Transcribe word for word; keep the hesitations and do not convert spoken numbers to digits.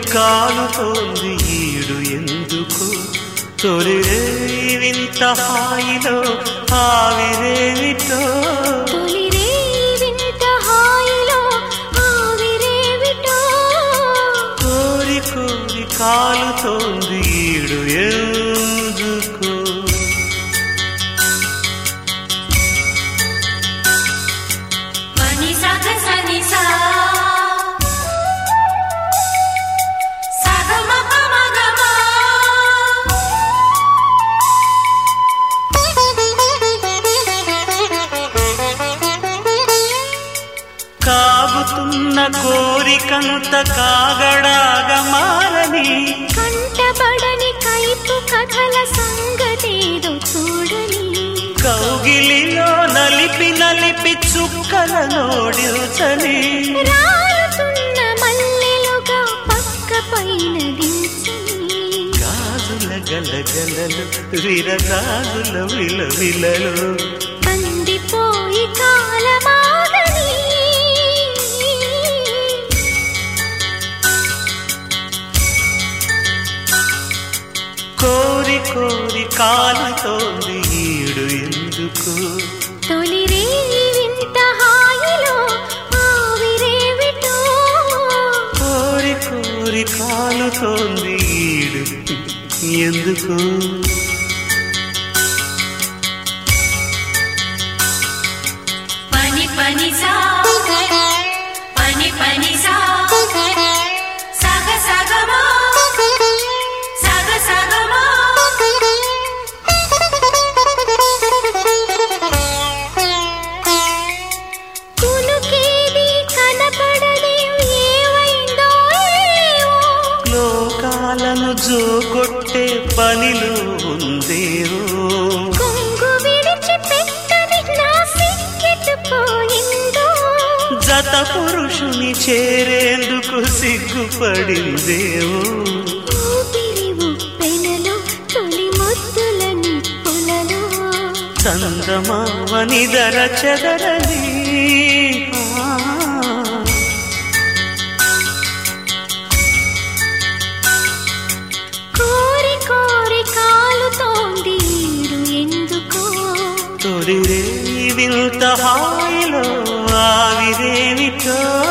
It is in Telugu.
కాలుతోంది ఈడు ఎందుకు తొలిరే వింత హాయిలో ఆవిరేమిటో తొలిరే వింత హాయిలో ఆవిరేమిటో కోరి కోరి కాలుతోంది ఈడు ఎందుకు మని సగ సని సా కాగుతున్న కోరికంత కాగడాగా మారని కంటబడని కైపు కథల సంగతేదో చూడని కౌగిలిలో నలిపి నలిపి చుక్కల నోడిల్చని రాలుతున్న మల్లెలుగా పక్క పైన దించని గాజుల గలగలలు విరగాజుల విలవిలలు కందిపోయి కాలమాగని కోరి కోరి కాలుతోంది ఈడు ఎందుకు తొలిరే వింత హాయిలో ఆవిరేమిటో కోరి కోరి కాలుతోంది ఈడు ఎందుకు పని పని సా పని పని సా సగ సగమా సగ సగమా కులుకేది కనపడని ఏవైందో ఏవో లోకాలను జోకొట్టే పనిలో ఉందేవో కొంగు విడిచి పెట్టని నా సిక్కెట్టుపోయిందో జత పురుషుని చేరేందుకు సిగ్గుపడిందేవో ఊపిరి ఉప్పెనలో తొలి ముద్దుల నిప్పులలో చందమామని దర చెదరని కోరి కోరి కాలుతోంది ఈడు ఎందుకో తొలిరే వింత హాయిలో ఆవిరేమిటో